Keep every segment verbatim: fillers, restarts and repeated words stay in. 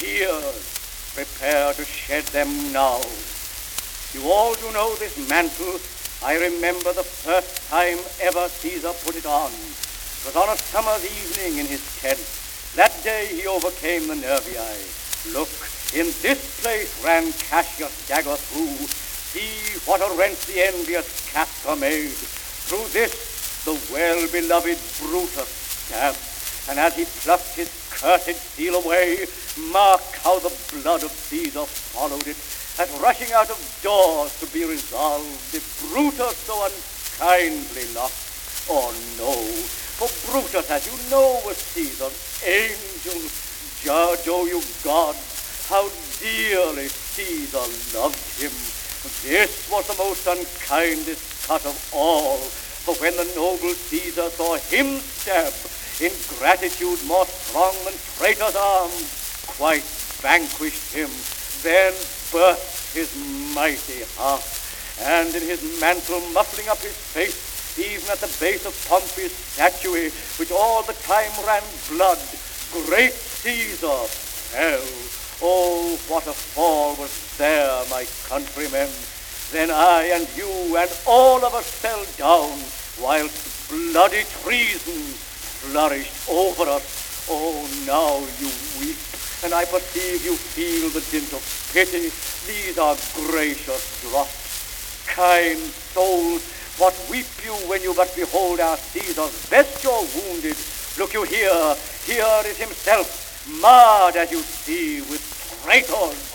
tears, prepare to shed them now. You all do know this mantle. I remember the first time ever Caesar put it on. It was on a summer's evening in his tent. That day he overcame the Nervii. Look, in this place ran Cassius' dagger through. See what a rent the envious Castor made. Through this the well-beloved Brutus stabbed. And as he plucked his cursed seal away, mark how the blood of Caesar followed it, as rushing out of doors to be resolved, if Brutus so unkindly lost. Oh no, for Brutus, as you know, was Caesar's angel. Judge, oh you gods, how dearly Caesar loved him. This was the most unkindest cut of all, for when the noble Caesar saw him stab, ingratitude more strong than traitor's arms, quite vanquished him, then burst his mighty heart, and in his mantle muffling up his face, even at the base of Pompey's statue, which all the time ran blood, great Caesar fell. Oh, what a fall was there, my countrymen! Then I and you and all of us fell down, whilst bloody treason flourished over us. Oh, now you weep, and I perceive you feel the dint of pity. These are gracious drops. Kind souls, what weep you when you but behold our Caesar's vesture wounded? Look you here, here is himself, marred as you see with traitors.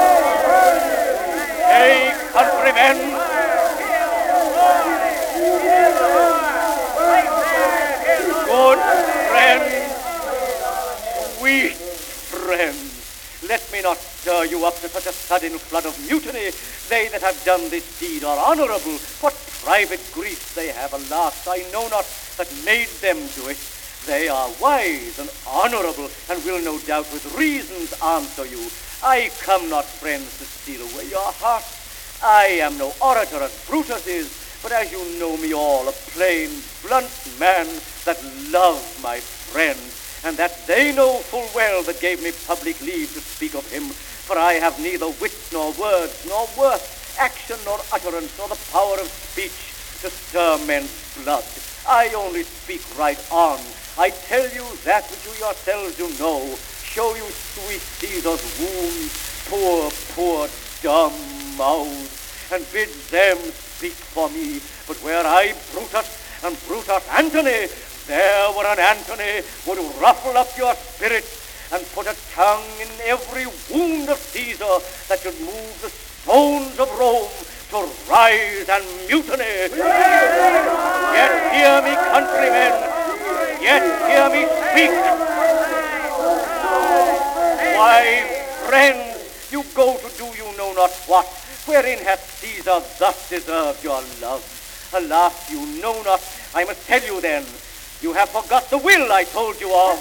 Hey, countrymen! Good friends, sweet friends, let me not stir you up to such a sudden flood of mutiny. They that have done this deed are honorable. What private griefs they have, alas, I know not, that made them do it. They are wise and honorable, and will no doubt with reasons answer you. I come not, friends, to steal away your hearts. I am no orator as Brutus is, but as you know me all, a plain, blunt man that love my friend, and that they know full well that gave me public leave to speak of him. For I have neither wit nor words, nor worth, action nor utterance, nor the power of speech to stir men's blood. I only speak right on. I tell you that which you yourselves do know, show you sweet Caesar's wounds, poor, poor dumb mouths, and bid them speak for me. But were I Brutus, and Brutus Antony, there were an Antony would ruffle up your spirits and put a tongue in every wound of Caesar that should move the stones of Rome to rise and mutiny. Yet hear me, countrymen, yet hear me speak. Why, friends, you go to do you know not what, wherein hath Caesar thus deserved your love? Alas, you know not. I must tell you then, you have forgot the will I told you of.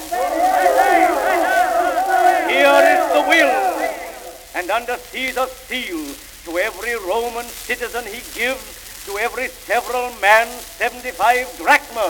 Here is the will, and under Caesar's seal, to every Roman citizen he gives, to every several man, seventy-five drachmas.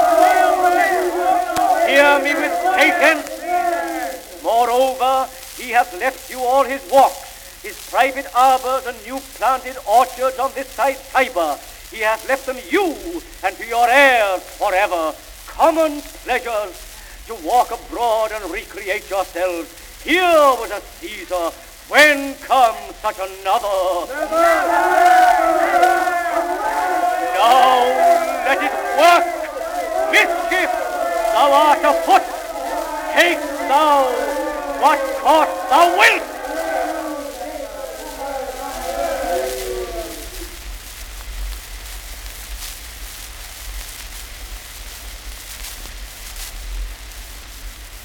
Hear me with patience. Moreover, he hath left you all his walks, his private arbors and new planted orchards on this side Tiber. He hath left them you and to your heirs forever, common pleasures, to walk abroad and recreate yourselves. Here was a Caesar, when comes such another? Now let it work. Mischief, thou art afoot. Take thou what course thou wilt.